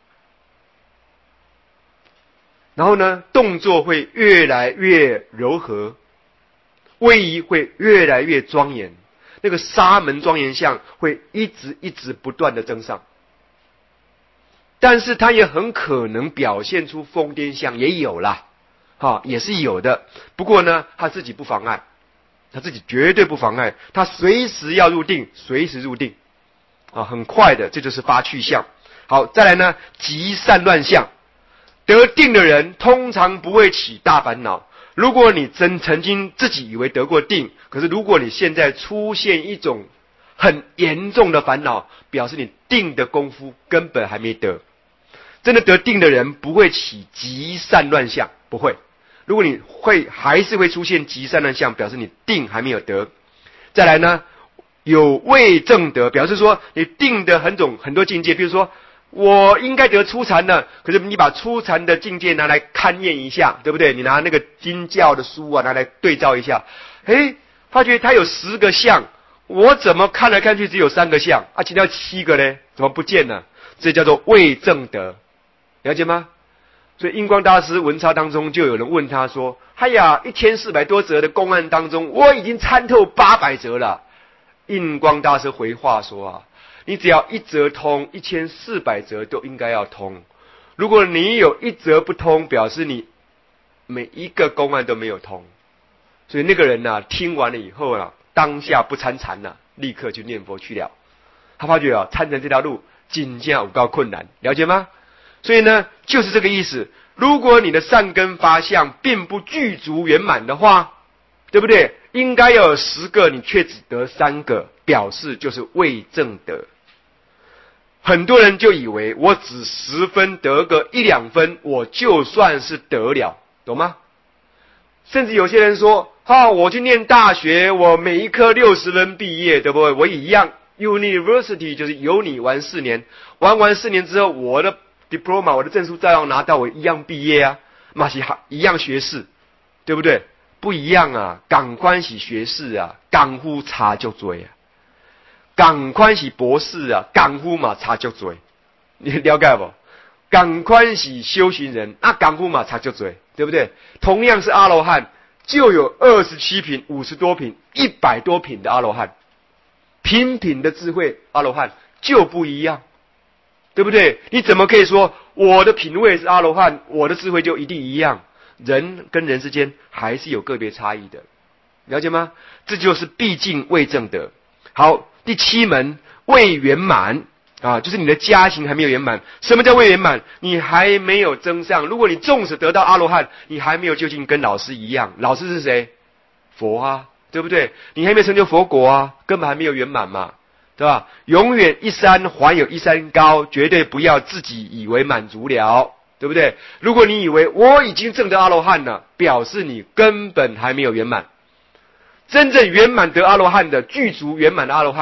然后呢，动作会越来越柔和，威仪会越来越庄严，那个沙门庄严相会一直不断的增上。但是它也很可能表现出疯癫相，也有啦，也是有的。不过呢，他自己不妨碍，他自己绝对不妨碍，他随时要入定，随时入定很快的，这就是发去相。好，再来呢，极散乱相。得定的人通常不会起大烦恼。如果你曾经自己以为得过定，可是如果你现在出现一种很严重的烦恼，表示你定的功夫根本还没得。真的得定的人不会起极散乱相，不会。如果你还是会出现极散乱相，表示你定还没有得。再来呢，有未正得，表示说你定的很多境界，比如说我应该得初禅的，可是你把初禅的境界拿来勘验一下，对不对？你拿那个经教的书拿来对照一下，发觉它有10个相，我怎么看来看去只有3个相其他7个呢？怎么不见了？这叫做未正得，了解吗？所以印光大师文钞当中就有人问他说：1400多则的公案当中，我已经参透800则了。印光大师回话说你只要1则通，1400则都应该要通。如果你有1则不通，表示你每一个公案都没有通。所以那个人听完了以后当下不参禅立刻就念佛去了。他发觉参禅这条路真正有够困难，了解吗？所以呢，就是这个意思。如果你的善根发相并不具足圆满的话，对不对？应该要有10个，你却只得3个，表示就是未正得。很多人就以为我只10分得个1、2分，我就算是得了，懂吗？甚至有些人说我去念大学，我每一科60分毕业，对不对？我一样 University 就是有你玩4年，玩完4年之后，我的 diploma 我的证书照样拿到，我一样毕业嘛是一样学士，对不对？不一样港关系学士功夫差就多港宽是博士功夫嘛差就多，你了解不？港宽是修行人功夫嘛差就多，对不对？同样是阿罗汉，就有27品、50多品、100多品的阿罗汉，品品的智慧阿罗汉就不一样，对不对？你怎么可以说我的品位是阿罗汉，我的智慧就一定一样？人跟人之间还是有个别差异的，了解吗？这就是毕竟未正得。好，第7门未圆满就是你的家行还没有圆满。什么叫未圆满？你还没有增上。如果你纵使得到阿罗汉，你还没有究竟跟老师一样。老师是谁？佛对不对？你还没有成就佛果根本还没有圆满嘛，对吧？永远一山还有一山高，绝对不要自己以为满足了，对不对？如果你以为我已经证得阿罗汉了，表示你根本还没有圆满。真正圆满得阿罗汉的，具足圆满的阿罗汉，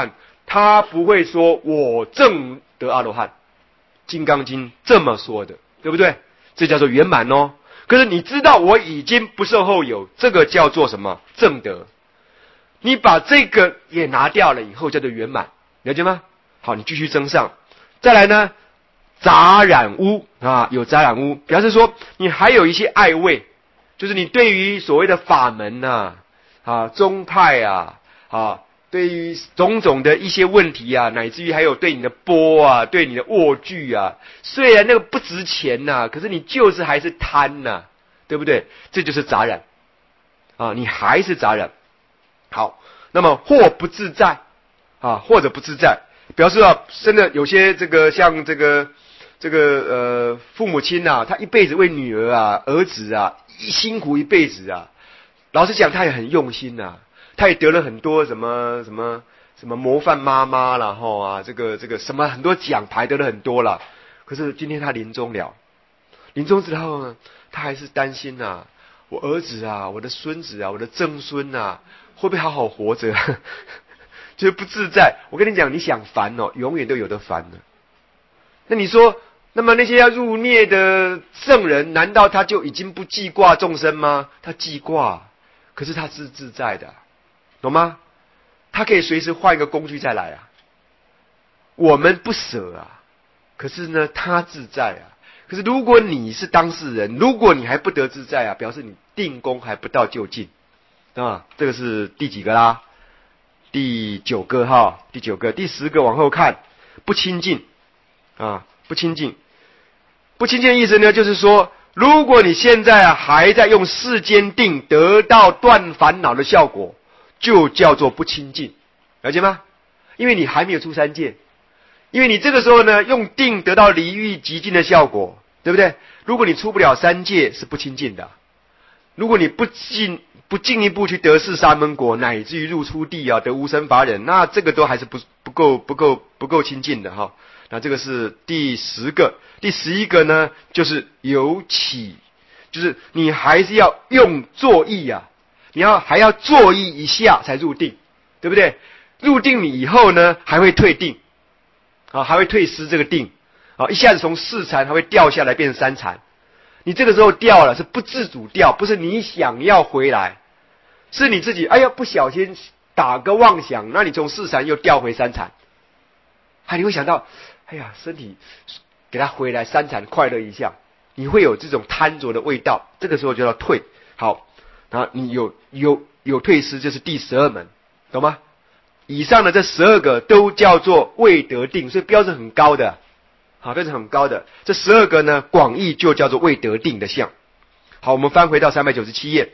他不会说我正得阿罗汉，《金刚经》这么说的，对不对？这叫做圆满哦。可是你知道我已经不受后有，这个叫做什么？正德。你把这个也拿掉了以后，叫做圆满，了解吗？好，你继续增上。再来呢，杂染污啊，有杂染污，表示说你还有一些爱畏，就是你对于所谓的法门呐、宗派对于种种的一些问题啊，乃至于还有对你的钵啊，对你的卧具啊，虽然那个不值钱呐、可是你就是还是贪呐、对不对？这就是杂染啊，你还是杂染。好，那么或不自在或者不自在，表示真的有些这个像这个父母亲啊，他一辈子为女儿儿子辛苦一辈子老实讲他也很用心他也得了很多什么模范妈妈啦这个什么很多奖牌得了很多啦。可是今天他临终之后呢，他还是担心我儿子我的孙子我的曾孙会不会好好活着就是不自在。我跟你讲，你想烦永远都有得烦的。那你说，那么那些要入灭的圣人，难道他就已经不记挂众生吗？他记挂，可是他是自在的，懂吗？他可以随时换一个工具再来我们不舍可是呢，他自在可是如果你是当事人，如果你还不得自在表示你定功还不到就近这个是第几个啦？第九个第九个，第10个往后看，不清净不清净。不清净的意思呢，就是说，如果你现在还在用世间定得到断烦恼的效果，就叫做不清净，了解吗？因为你还没有出三界，因为你这个时候呢，用定得到离欲极尽的效果，对不对？如果你出不了三界，是不清净的。如果你不进一步去得四沙门果，乃至于入初地得无生法忍，那这个都还是不够清净的那这个是第10个。第11个呢，就是有起，就是你还是要用作意你还要作意一下才入定，对不对？入定你以后呢，还会退定还会退失这个定一下子从4禅还会掉下来变成3禅。你这个时候掉了是不自主掉，不是你想要回来，是你自己不小心打个妄想，那你从4禅又掉回3禅你会想到身体给他回来3禅快乐一下，你会有这种贪着的味道，这个时候就要退。好，然后你有退失，就是第12门，懂吗？以上的这12个都叫做未得定，所以标准很高的标准很高的。这12个呢，广义就叫做未得定的相。好，我们翻回到397页。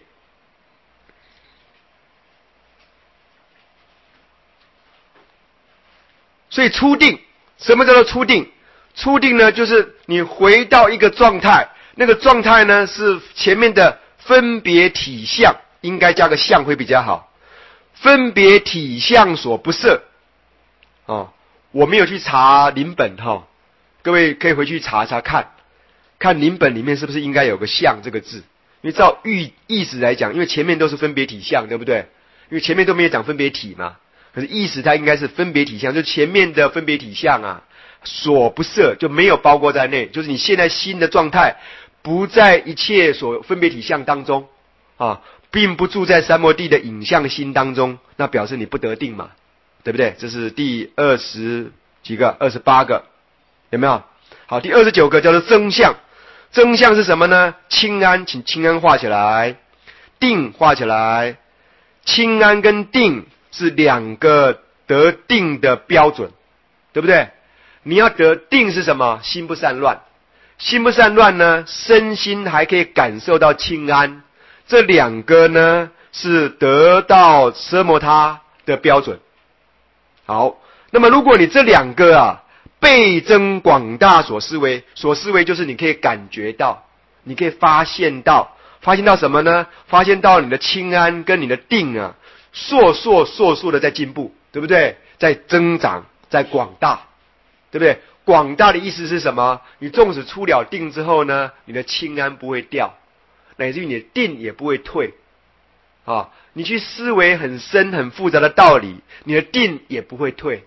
所以初定，什么叫做初定？初定呢，就是你回到一个状态，那个状态呢是前面的分别体相，应该加个相会比较好。分别体相所不摄我没有去查临本各位可以回去查查看临本里面是不是应该有个相这个字。因为照意思来讲，因为前面都是分别体相，对不对？因为前面都没有讲分别体嘛，可是意思它应该是分别体相，就前面的分别体相所不摄，就没有包括在内，就是你现在心的状态不在一切所分别体相当中并不住在三摩地的影像心当中，那表示你不得定嘛，对不对？这是第28个，有没有？好，第29个叫做增相。增相是什么呢？清安，请清安画起来，定画起来。清安跟定是2个得定的标准，对不对？你要得定是什么？心不散乱。心不散乱呢，身心还可以感受到清安。这2个呢，是得到奢摩他的标准。好，那么如果你这2个倍增广大所思维，所思维就是你可以感觉到，你可以发现到什么呢？发现到你的清安跟你的定烁烁的在进步，对不对？在增长，在广大，对不对？广大的意思是什么？你纵使出了定之后呢，你的清安不会掉，乃至于你的定也不会退你去思维很深很复杂的道理，你的定也不会退。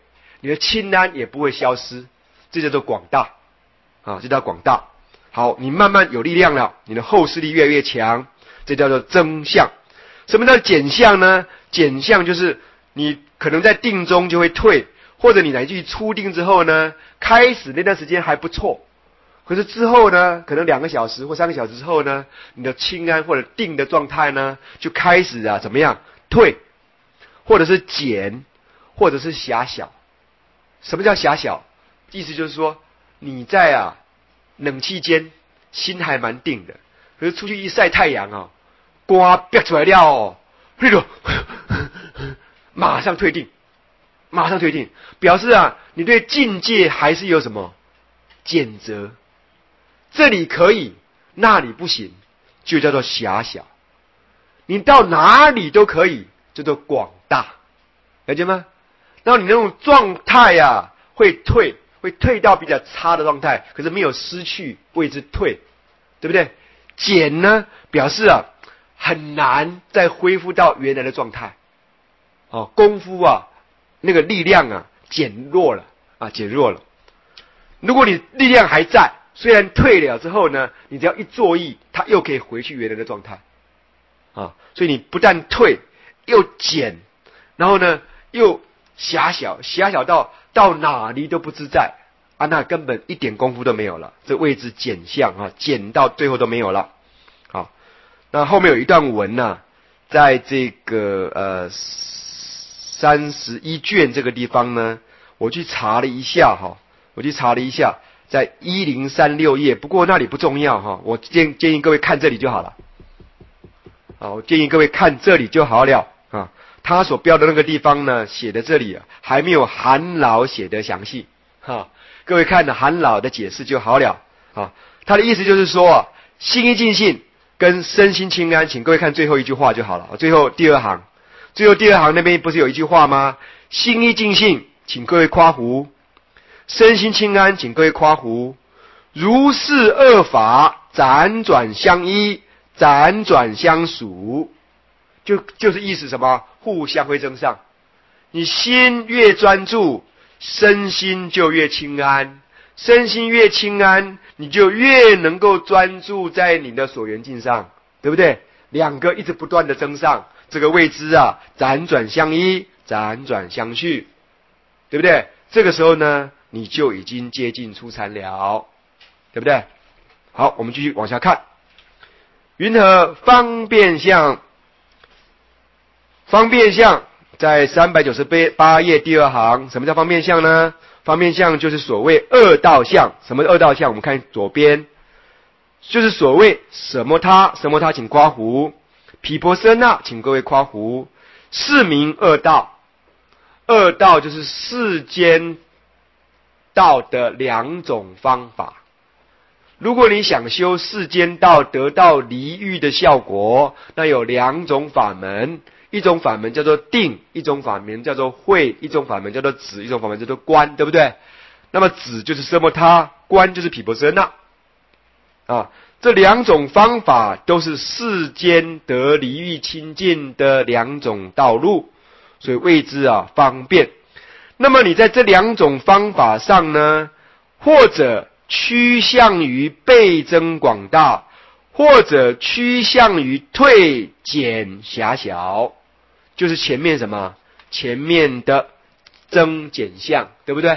你的清安也不会消失，这叫做广大啊，这叫广大。好，你慢慢有力量了，你的后视力越来越强，这叫做增相。什么叫减相呢？减相就是你可能在定中就会退，或者你乃至于出定之后呢，开始那段时间还不错，可是之后呢，可能2个小时或3个小时之后呢，你的清安或者定的状态呢，就开始怎么样退，或者是减，或者是狭小。什么叫狭小？意思就是说你在冷气间心还蛮定的，可是出去一晒太阳光憋出来了那种马上退定，马上退定，表示你对境界还是有什么谴责，这里可以，那里不行，就叫做狭小。你到哪里都可以，叫做广大，了解吗？然后你那种状态会退到比较差的状态，可是没有失去，谓之退，对不对？减呢，表示很难再恢复到原来的状态。功夫那个力量减弱了。如果你力量还在，虽然退了之后呢，你只要一作意，它又可以回去原来的状态。所以你不但退，又减，然后呢又狭小到哪里都不自在那根本一点功夫都没有了，这谓之减相减到最后都没有了。好，那后面有一段文在这个31卷这个地方呢，我去查了一下在1036页，不过那里不重要我建议各位看这里就好了。我建议各位看这里就好了他所标的那个地方呢，写的这里还没有韩老写的详细各位看韩老的解释就好了他的意思就是说心一尽性跟身心清安，请各位看最后一句话就好了。最后第二行那边不是有一句话吗？心一尽性，请各位夸胡；身心清安，请各位夸胡。如是二法，辗转相依，辗转相属，就是意思什么？互相会增上。你心越专注，身心就越清安，身心越清安，你就越能够专注在你的所缘境上，对不对？两个一直不断的增上，这个谓之辗转相依，辗转相续，对不对？这个时候呢，你就已经接近初禅了，对不对？好，我们继续往下看。云何方便相？方便相在398页第二行。什么叫方便相呢？方便相就是所谓二道相。什么二道相？我们看左边，就是所谓什么他，请夸胡；毗婆舍那，请各位夸胡。是名二道。二道就是世间道的2种方法。如果你想修世间道得到离欲的效果，那有2种法门，一种法门叫做定，一种法门叫做慧，一种法门叫做止，一种法门叫做观，对不对？那么止就是奢摩他，观就是毗婆舍那这2种方法都是世间得离欲清净的2种道路，所以谓之方便。那么你在这2种方法上呢，或者趋向于倍增广大，或者趋向于退减狭小，就是前面什么？前面的增减相，对不对？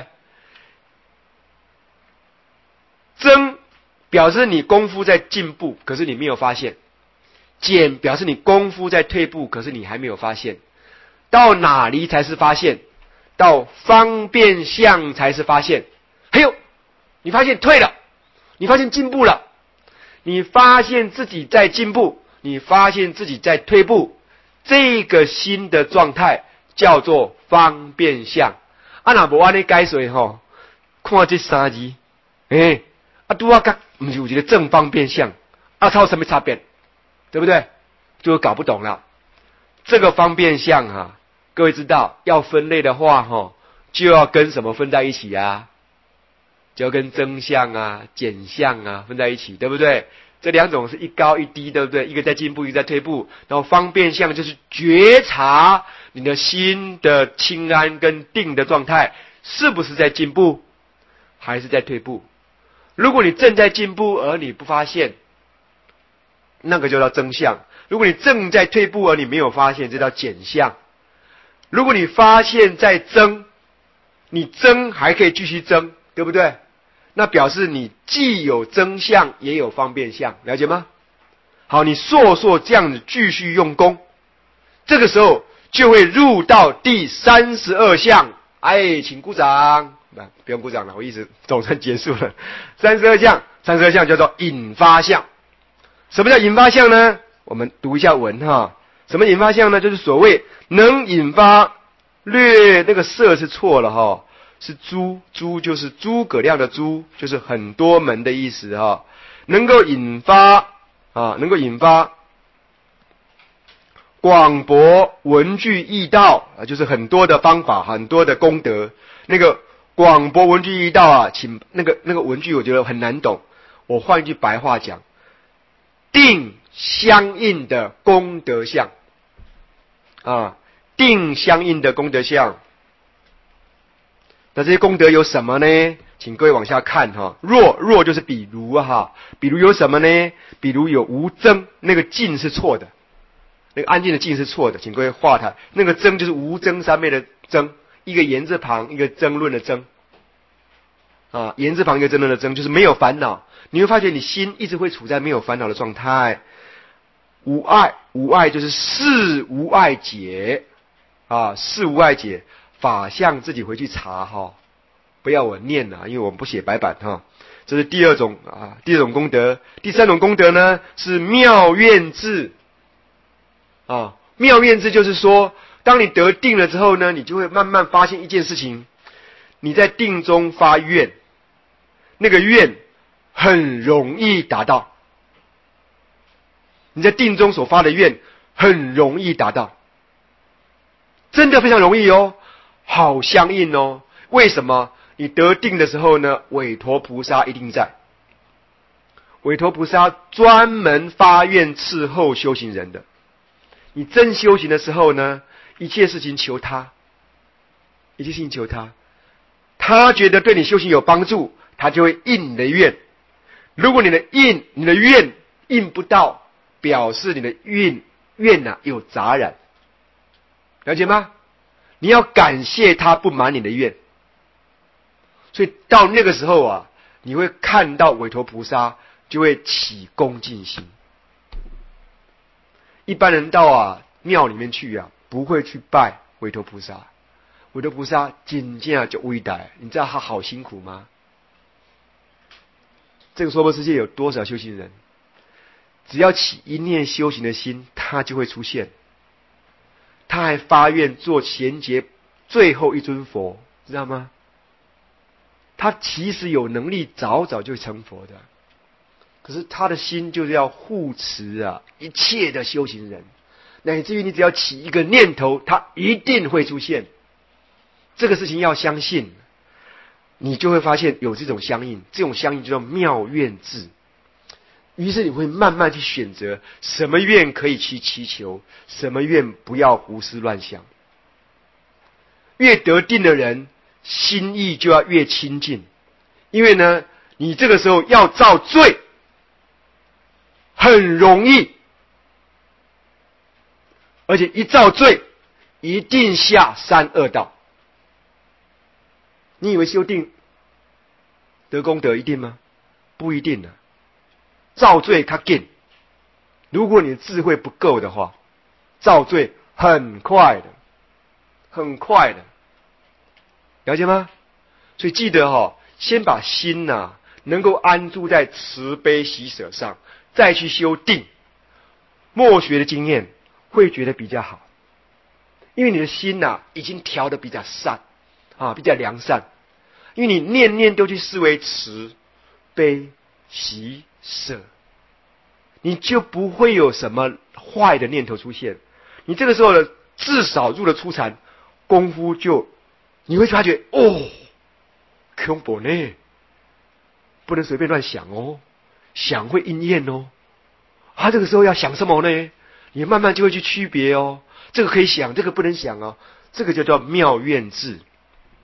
增表示你功夫在进步，可是你没有发现；减表示你功夫在退步，可是你还没有发现。到哪里才是发现？到方便相才是发现。还有你发现退了，你发现进步了，你发现自己在进步，你发现自己在退步，这个新的状态叫做方便相。若无安尼解说看这3字拄啊甲不是有一个正方便相它有什么差别？对不对？就搞不懂了。这个方便相各位知道要分类的话就要跟什么分在一起就要跟增相减相分在一起，对不对？这2种是一高一低，对不对？一个在进步，一个在退步。然后方便相就是觉察你的心的清安跟定的状态是不是在进步，还是在退步？如果你正在进步而你不发现，那个就叫增相；如果你正在退步而你没有发现，这叫减相。如果你发现在增，你增还可以继续增，对不对？那表示你既有增相也有方便相，了解吗？好，你硕这样子继续用功，这个时候就会入到第32项。哎，请鼓掌。不用鼓掌了，我意思总算结束了。32项叫做引发相。什么叫引发相呢？我们读一下文哈。什么引发相呢？就是所谓能引发略，那个色是错了哈，是诸就是诸葛亮的诸，就是很多门的意思哈。能够引发广博文具义道啊，就是很多的方法，很多的功德。那个广博文具义道啊，请那个文具我觉得很难懂，我换一句白话讲，定相应的功德相啊，定相应的功德相。那这些功德有什么呢？请各位往下看哈。若就是比如哈，比如有什么呢？比如有无争，那个静是错的，那个安静的静是错的，请各位画它。那个争就是无争三昧的争，一个言字旁，一个争论的争啊，言字旁一个争论的争，就是没有烦恼。你会发觉你心一直会处在没有烦恼的状态。无碍就是事无碍解啊，事无碍解。法相自己回去查哈，不要我念因为我们不写白板哈。这是第二种功德。第三种功德呢是妙愿智啊，妙愿智就是说，当你得定了之后呢，你就会慢慢发现一件事情，你在定中发愿，那个愿很容易达到。你在定中所发的愿很容易达到，真的非常容易哦。好相应哦。为什么？你得定的时候呢，韦陀菩萨一定在。韦陀菩萨专门发愿伺候修行人的。你真修行的时候呢，一切事情求他，他觉得对你修行有帮助，他就会应你的愿。如果你的愿应不到，表示你的愿有杂染，了解吗？你要感谢他不满你的愿。所以到那个时候啊，你会看到韦陀菩萨就会起恭敬心。一般人到庙里面去不会去拜韦陀菩萨。韦陀菩萨真正就伟大，你知道他好辛苦吗？这个娑婆世界有多少修行人，只要起一念修行的心，他就会出现。他还发愿做贤劫最后一尊佛，知道吗？他其实有能力早就成佛的，可是他的心就是要护持一切的修行人，乃至于你只要起一个念头，他一定会出现。这个事情要相信，你就会发现有这种相应，这种相应就叫妙愿智。于是你会慢慢去选择什么愿可以去祈求，什么愿不要胡思乱想。越得定的人，心意就要越清净，因为呢，你这个时候要造罪，很容易，而且一造罪，一定下三恶道。你以为修定得功德一定吗？不一定的。造罪它紧，如果你的智慧不够的话，造罪很快的，了解吗？所以记得先把心能够安住在慈悲喜舍上，再去修定。默学的经验会觉得比较好，因为你的心已经调得比较善比较良善，因为你念念都去思维慈悲喜舍，你就不会有什么坏的念头出现。你这个时候呢，至少入了初禅，功夫就你会发觉恐怖呢，不能随便乱想想会应验这个时候要想什么呢？你慢慢就会去区别这个可以想，这个不能想这个就叫妙愿智。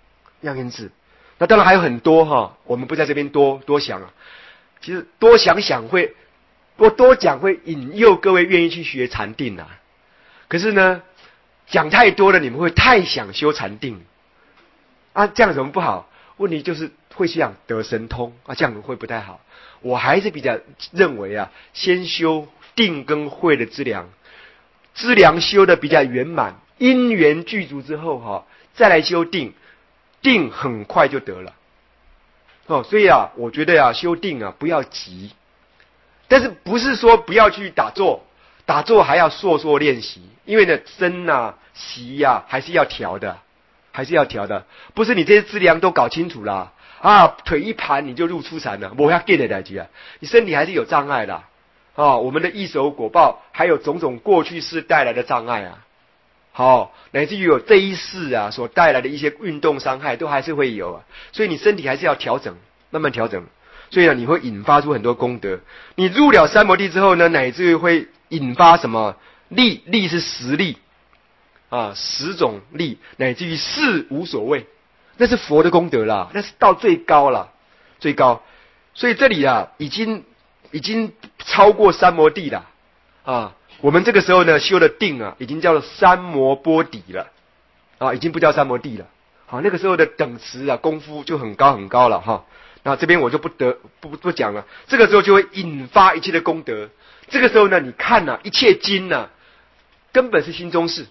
样音字。那当然还有很多哈，我们不在这边多想啊。其实多想会，我多讲会引诱各位愿意去学禅定啊。可是呢，讲太多了，你们会太想修禅定啊，这样有什么不好？问题就是会想得神通啊，这样会不太好。我还是比较认为啊，先修定跟慧的资粮，资粮修的比较圆满，因缘具足之后哈，再来修定，定很快就得了。所以啊，我觉得啊，修定啊不要急，但是不是说不要去打坐，打坐还要做练习，因为呢身啊息啊还是要调的，不是你这些资粮都搞清楚了啊，腿一盘你就入初禅了，我要给的代志啊，你身体还是有障碍的我们的易守果报还有种种过去世带来的障碍啊。好，乃至于有这一世啊所带来的一些运动伤害都还是会有啊，所以你身体还是要调整，慢慢调整。所以呢，你会引发出很多功德。你入了三摩地之后呢，乃至于会引发什么力？力是十力啊，10种力，乃至于事无所谓，那是佛的功德啦，那是到最高了，最高。所以这里啊，已经超过三摩地了啊。我们这个时候呢修的定啊，已经叫做三摩波底了啊，已经不叫三摩地了。好，那个时候的等持啊，功夫就很高很高了哈。那这边我就不讲了。这个时候就会引发一切的功德。这个时候呢，你看一切经根本是心中事，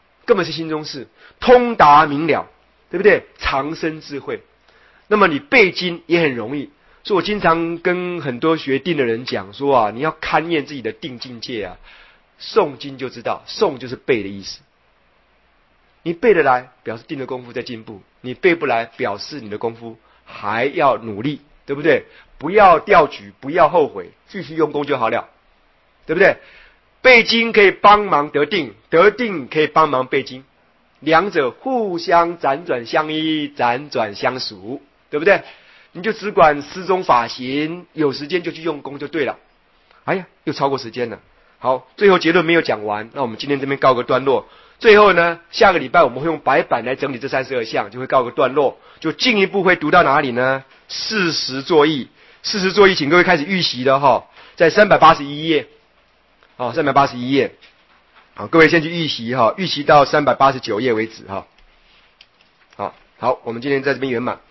通达明了，对不对？长生智慧。那么你背经也很容易。所以我经常跟很多学定的人讲说啊，你要勘验自己的定境界啊。诵经就知道，诵就是背的意思。你背得来，表示定的功夫在进步；你背不来，表示你的功夫还要努力，对不对？不要掉举，不要后悔，继续用功就好了，对不对？背经可以帮忙得定，得定可以帮忙背经，两者互相辗转相依，辗转相属，对不对？你就只管思中法行，有时间就去用功就对了。哎呀，又超过时间了。好，最后结论没有讲完，那我们今天这边告个段落。最后呢，下个礼拜我们会用白板来整理这32项，就会告个段落。就进一步会读到哪里呢？事实作意，请各位开始预习了哈，在381页，381页，好，各位先去预习哈，预习到389页为止哈。好，我们今天在这边圆满。